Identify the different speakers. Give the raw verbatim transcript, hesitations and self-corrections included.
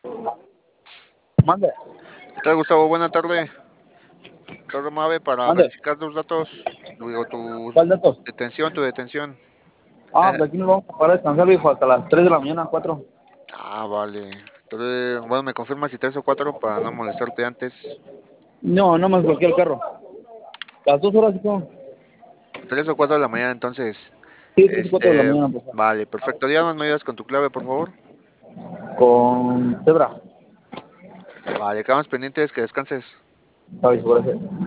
Speaker 1: Mande,
Speaker 2: ¿Qué tal, Gustavo? Buena tarde. Carlos Mave para
Speaker 1: mande.
Speaker 2: verificar tus datos, digo, tu
Speaker 1: ¿Cuál datos?
Speaker 2: detención, tu detención.
Speaker 1: Ah,
Speaker 2: Eh,
Speaker 1: pues aquí nos vamos a parar a descansar, viejo, hasta las tres de la mañana, cuatro.
Speaker 2: ah, vale. Entonces, bueno, me confirmas si tres o cuatro para no molestarte antes.
Speaker 1: No, no me bloqueé el carro. Las dos horas, hijo.
Speaker 2: Tres o cuatro de la mañana, entonces.
Speaker 1: Sí, tres y cuatro de la
Speaker 2: Este,
Speaker 1: mañana, por favor.
Speaker 2: vale, perfecto. Díganos, me ayudas con tu clave, por favor.
Speaker 1: Con cebra.
Speaker 2: Vale, quedamos pendientes, que descanses.
Speaker 1: ¿Sabes? Gracias.